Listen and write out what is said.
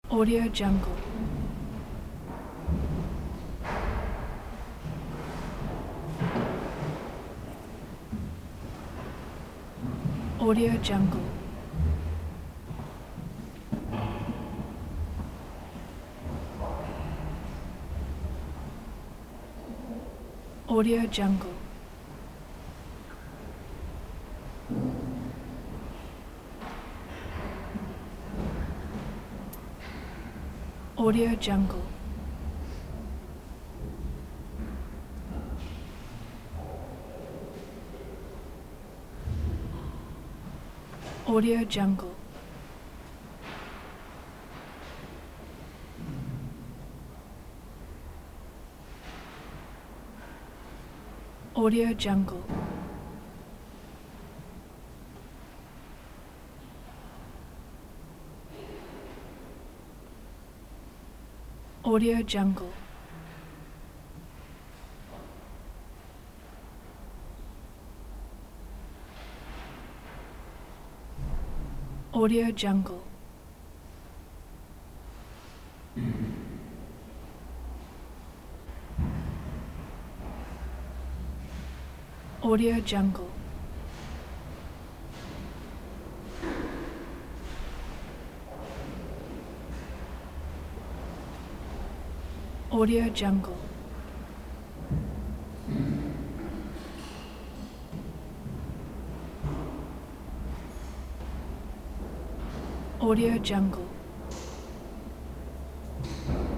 Audio Jungle. Audio Jungle. Audio Jungle. Audio Jungle. Audio Jungle. Audio Jungle. Audio Jungle. Audio Jungle. Audio Jungle. Audio Jungle. Audio Jungle.